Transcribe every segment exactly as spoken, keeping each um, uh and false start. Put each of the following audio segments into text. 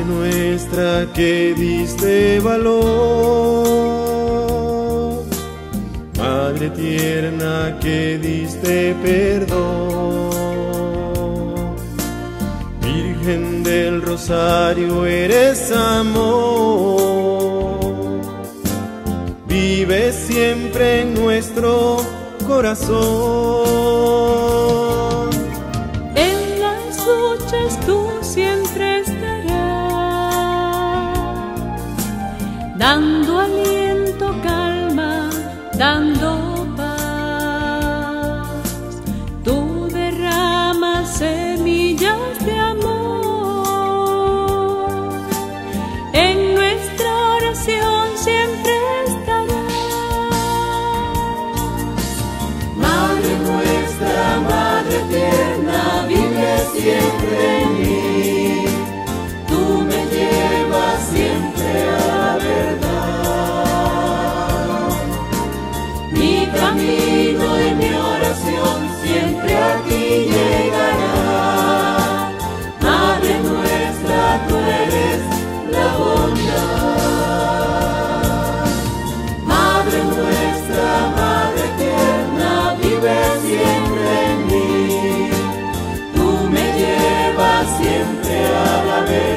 nuestra que diste valor, Madre tierna que diste perdón, Virgen del Rosario eres amor, vive siempre en nuestro corazón. En las luchas tú siempre estarás, dando aliento, calma, dando paz. Tú derramas semillas de amor, en nuestra oración siempre estarás. Madre nuestra, Madre tierna, vive siempre en mí. Tú me llevas siempre a la verdad. Mi camino y mi oración siempre a ti llegará. Madre nuestra, tú eres la bondad. Madre nuestra, Madre tierna, vive siempre en mí. Tú me llevas siempre a la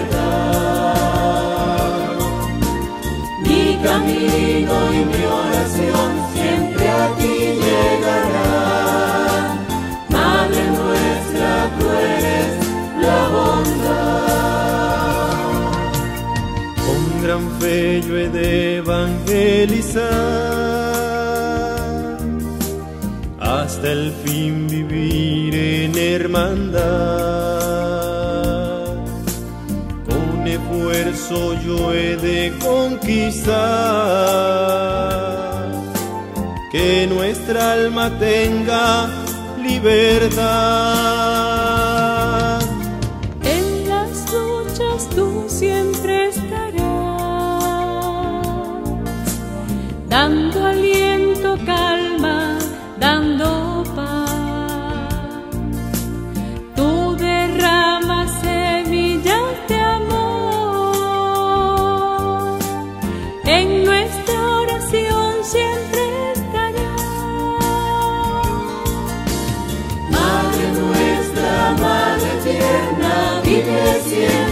verdad. Mi camino y mi oración siempre a ti llegará. Madre nuestra, tú eres la bondad. Con gran fe yo he de evangelizar, hasta el fin vivir en hermandad. Con esfuerzo yo he de conquistar, que nuestra alma tenga libertad. En las luchas tú siempre estarás, dando aliento, calma, dando paz. Tú derramas semillas de amor, en nuestra oración siempre estarás. Madre nuestra, Madre tierna, vive siempre